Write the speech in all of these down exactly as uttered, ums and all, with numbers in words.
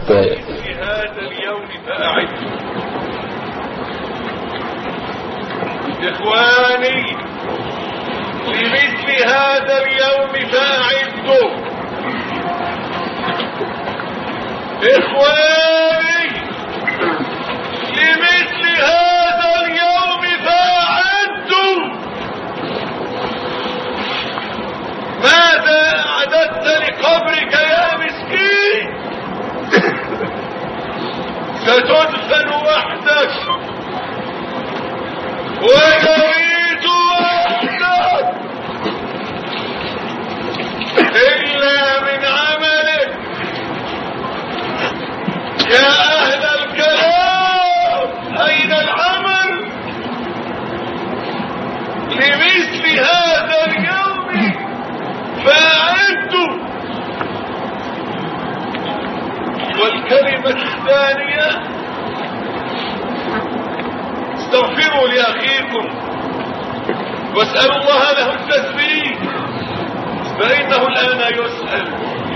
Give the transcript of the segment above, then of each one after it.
في هذا اليوم فأعدوا. إخواني لمثل هذا اليوم فأعدوا. إخواني لمثل هذا اليوم فأعدوا. ماذا أعددت لقبرك يا مسكين؟ ستدفن وحدك ويميت وحدك، إلا من عملك. يا أهل الكلام أين العمل؟ لمثل هذا اليوم فأعدوا. والكلمة الثانية استغفروا لأخيكم واسألوا الله له التثبيت، فإنه الآن يسأل.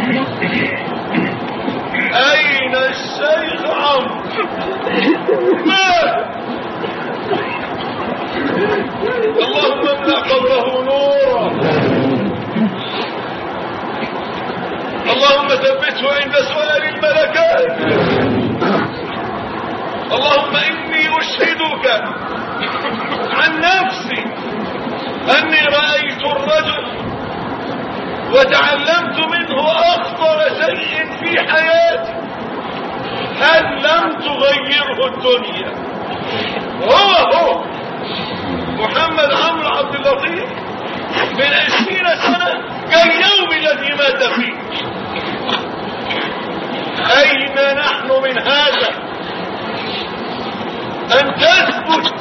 أين الشيخ عمرو؟ مات. اللهم املأ قبره نورا، اللهم ثبته عند سؤال الملكات. اللهم إني أشهدك عن نفسي أني رأيت الرجل وتعلمت منه أخطر شيء في حياتي، هل لم تغيره الدنيا؟ هو هو محمد عمرو عبد اللطيف من عشرين سنة كاليوم الذي مات فيه. أين نحن من هذا؟ أن تثبت،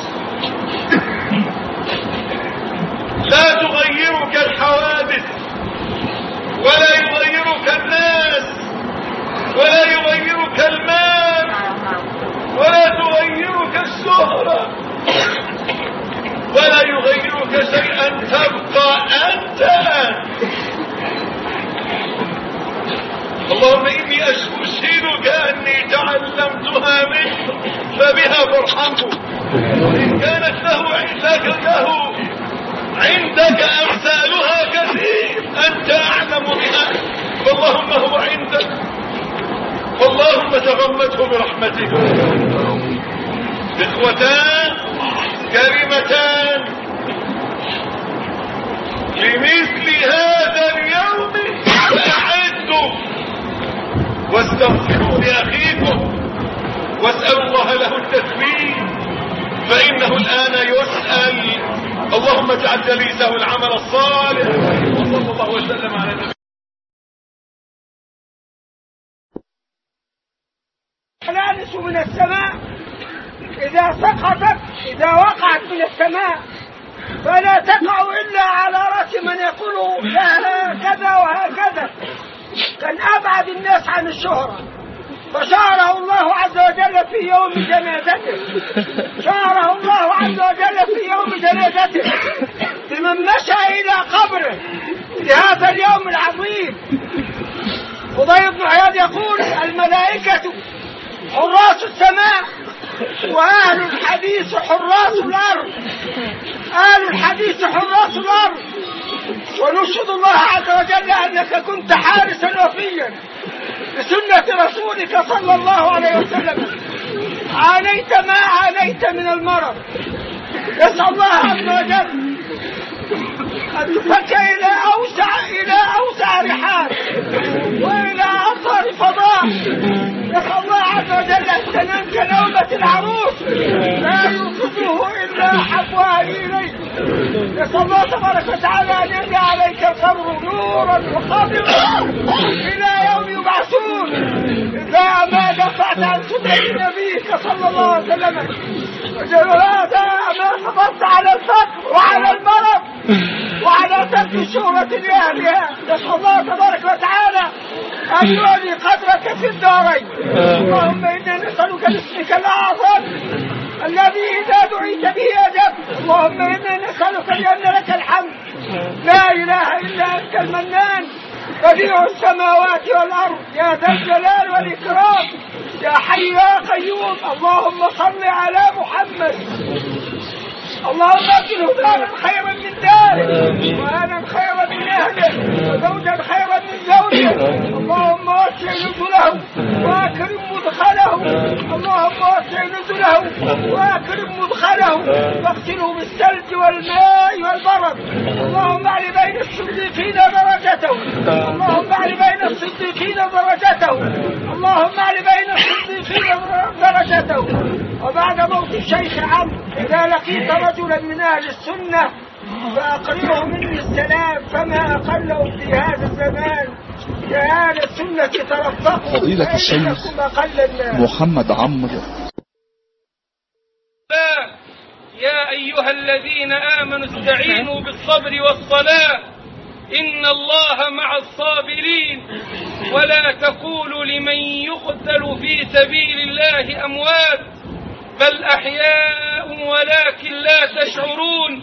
لا تغيرك الحوادث ولا يغيرك الناس ولا يغيرك المال ولا تغيرك الشهرة ولا يغيرك شيئا، تبقى أنت أنت. اللهم إني أشهدك أني تعلمتها منه فبها فرحمه، وإن كانت له لك له عندك أمثالها كثير أنت أعلم بها، فاللهم هو عندك، فاللهم تغمده برحمتك. إخوتان كلمتان لمثل هذا اليوم فأعدوا واستغفروا لأخيكم واسألوا الله له التثبيت، فإنه الآن يسأل. اللهم اجعل جليسه العمل الصالح، وصلى الله وسلم على نبينا. الحلالس من السماء إذا سقطت، إذا وقعت من السماء فلا تقع إلا على رأس من يقول لها هكذا وهكذا، كان أبعد الناس عن الشهرة، فشهره الله عز وجل في يوم جنازته، شهره الله عز وجل في يوم جنازته بمن مشى إلى قبره في هذا اليوم العظيم. فضيل بن عياض يقول: الملائكة حراس السماء وأهل الحديث حراس الأرض، أهل الحديث حراس الأرض، ونشهد الله عز وجل أنك كنت حارسا وفيا لسنة رسولك صلى الله عليه وسلم، عانيت ما عانيت من المرض. نسأل الله عز وجل أن تفك إلى أوسع إلى أوسع رحال وإلى أطهر فضاء. نسأل الله عز وجل أن تنام كنومة العروس لا يوقظه إلا حبها إليه. نسأل الله تبارك وتعالى أن يملأ عليك القبر نورا وخاضرا إلى يوم يبعثون، إذا ما دفعت عن سنة نبيك صلى الله عليه وسلم، وهذا ما صبرت على الفقر وعلى المرض وعلى ترك الشهرة لأهلها. نسأل الله تبارك وتعالى أن يعلي قدرك في الدارين. اللهم إنا نسألك باسمك الأعظم الذي إذا دعيت به أجبت. اللهم إنا نسألك بأن لك الحمد، لا إله إلا أنت المنان بديع السماوات والأرض، يا ذا الجلال والإكرام. القيوم. اللهم صل على محمد. اللهم اجعله دارا خيرا من داره، واهلا خيرا من اهله، وزوجا خيرا من زوجه. اللهم وسع نزله واكرم مدخله. اللهم وسع نزله واكرم مدخله، واغسله بالثلج والماء والبرد. اللهم اعل بين الصديقين درجته. اللهم اعل بين الصديقين درجته. اللهم اعل بين الصديقين درجته. وبعد موت الشيخ عمرو إذا لقيت رجلا من أهل السنة فأقرئه مني السلام، فما أقله في هذا الزمان. يا أهل السنة ترفقوا فضيلة الشيخ محمد عمرو. يا أيها الذين آمنوا استعينوا بالصبر والصلاة إن الله مع الصابرين، ولا تقولوا لمن يقتل في سبيل الله أموات بل أحياء ولكن لا تشعرون.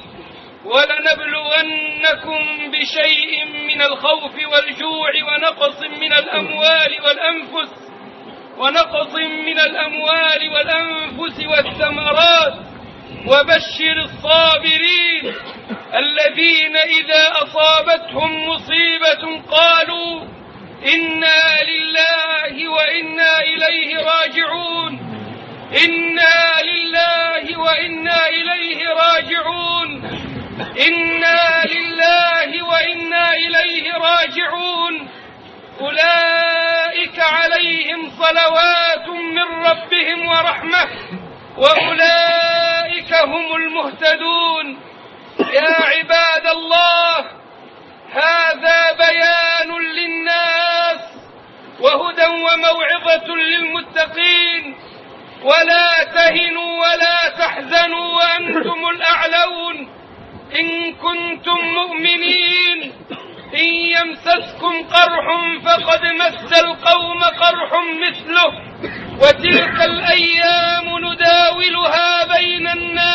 ولنبلونكم بشيء من الخوف والجوع ونقص من الأموال والأنفس ونقص من الأموال والأنفس والثمرات وبشر الصابرين الذين إذا أصابتهم مصيبة قالوا إنا لله وإنا إليه راجعون. إنا لله وإنا إليه راجعون. إنا لله وإنا إليه راجعون. أولئك عليهم صلوات من ربهم ورحمة وأولئك هم المهتدون. يا عباد الله، هذا بيان للناس وهدى وموعظة للمتقين. ولا تهنوا ولا تحزنوا وأنتم الأعلون إن كنتم مؤمنين. إن يمسسكم قرح فقد مس القوم قرح مثله، وتلك الأيام نداولها بين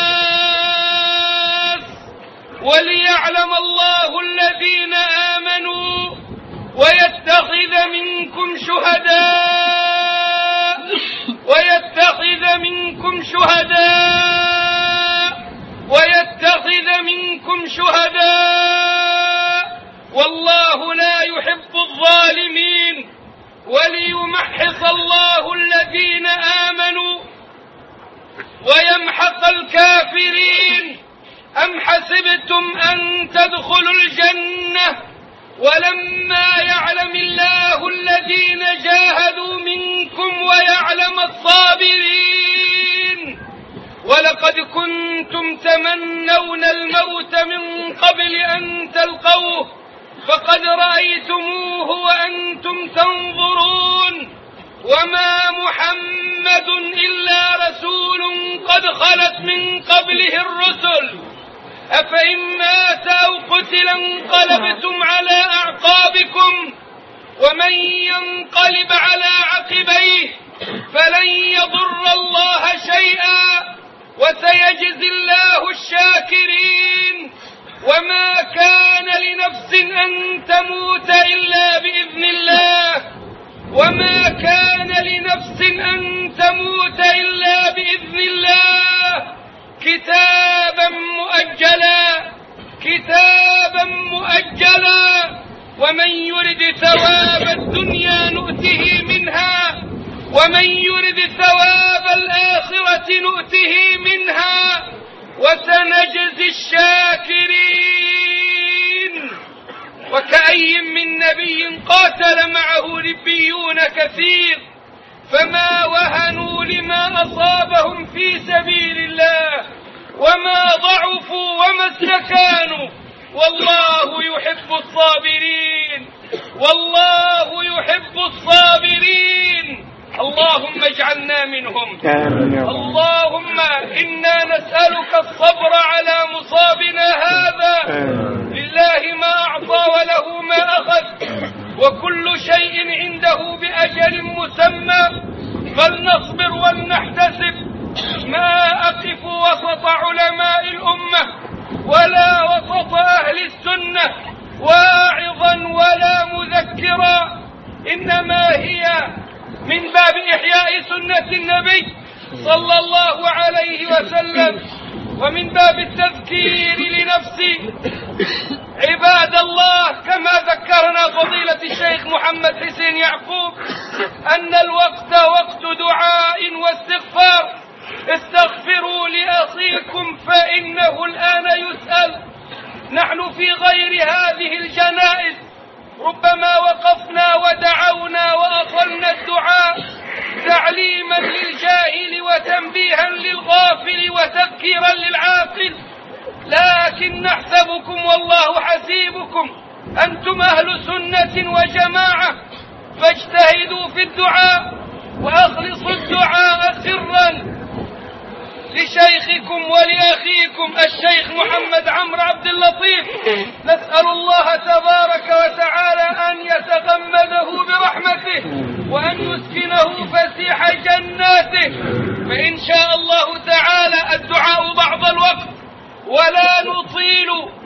الناس وليعلم الله الذين آمنوا ويتخذ منكم شهداء ويتخذ منكم شهداء ويتخذ منكم شهداء والله لا يحب الظالمين. وليمحص الله الذين آمنوا ويمحق الكافرين. أم حسبتم أن تدخلوا الجنة ولما يعلم الله الذين جاهدوا منكم ويعلم الصابرين. ولقد كنتم تمنون الموت من قبل أن تلقوه فقد رأيتموه وأنتم تنظرون. وما محمد إلا رسول قد خلت من قبله الرسل، أفإن مات أو قتل انقلبتم على أعقابكم ومن ينقلب على عقبيه فلن يضر الله شيئا وسيجزي الله الشاكرين. وما كان لنفس أن تموت إلا بإذن الله وما كان لنفس أن تموت إلا بإذن الله كتابا مؤجلا كتابا مؤجلا. ومن يرد ثواب الدنيا نؤته منها ومن يرد ثواب الآخرة نؤته منها وسنجزي الشاكرين. وكأي من نبي قاتل معه ربيون كثير فما وهنوا لما أصابهم في سبيل الله وما ضعفوا وما استكانوا والله يحب الصابرين والله يحب الصابرين. اللهم اجعلنا منهم. اللهم إنا نسألك الصبر على مصابنا هذا. لله ما أعطى وله ما أخذ وكل شيء عنده بأجل مسمى، فلنصبر ولنحتسب. ما أقف وسط علماء الأمة ولا وسط أهل السنة واعظا ولا مذكرا، إنما هي من باب إحياء سنة سنة النبي صلى الله عليه وسلم. ومن باب التذكير لنفسي عباد الله، كما ذكرنا فضيلة الشيخ محمد حسين يعقوب أن الوقت وقت دعاء واستغفار. استغفروا لأخيكم فإنه الآن يسأل. نحن في غير هذه الجنائز ربما وقفنا ودعونا وأطلنا الدعاء تعليما للجاهل وتنبيها للغافل وتذكيرا للعاقل، لكن نحسبكم والله حسيبكم أنتم أهل سنة وجماعة، فاجتهدوا في الدعاء وأخلصوا الدعاء سرا لشيخكم ولأخيكم الشيخ محمد عمرو عبد اللطيف. نسأل الله تبارك وتعالى أن يتغمده برحمته وأن يسكنه فسيح جناته. فإن شاء الله تعالى الدعاء بعض الوقت ولا نطيل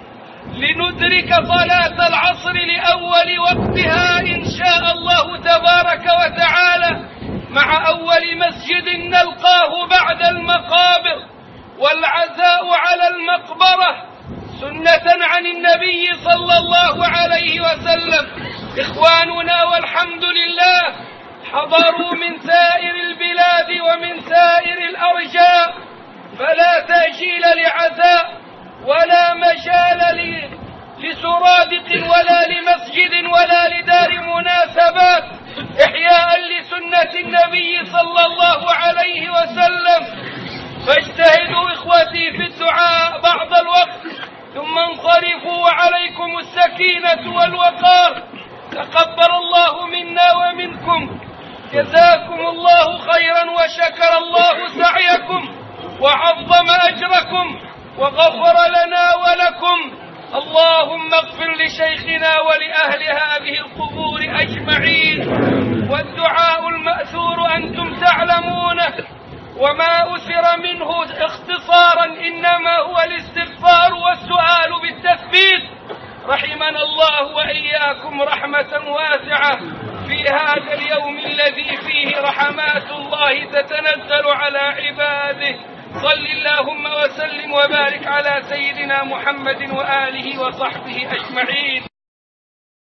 لندرك صلاة العصر لأول وقتها إن شاء الله تبارك وتعالى، مع أول مسجد نلقاه بعد المقابر، والعزاء على المقبرة سنة عن النبي صلى الله عليه وسلم. إخواننا والحمد لله حضروا من سائر البلاد ومن سائر الأرجاء، فلا تأجيل لعزاء ولا مجال لسرادق ولا لمسجد ولا لدار مناسبات، إحياء لسنة النبي صلى الله عليه وسلم. فاجتهدوا إخوتي في الدعاء بعض الوقت ثم انصرفوا وعليكم السكينة والوقار. تقبل الله منا ومنكم، جزاكم الله خيرا وشكر الله سعيكم وعظم أجركم وغفر لنا ولكم. اللهم اغفر لشيخنا ولأهل هذه القبور أجمعين. والدعاء المأثور أنتم تعلمونه، وما أثر منه اختصارا إنما هو الاستغفار والسؤال بالتثبيت. رحمنا الله وإياكم رحمة واسعة في هذا اليوم الذي فيه رحمات الله تتنزل على عباده. صل اللهم وسلم وبارك على سيدنا محمد وآله وصحبه أجمعين.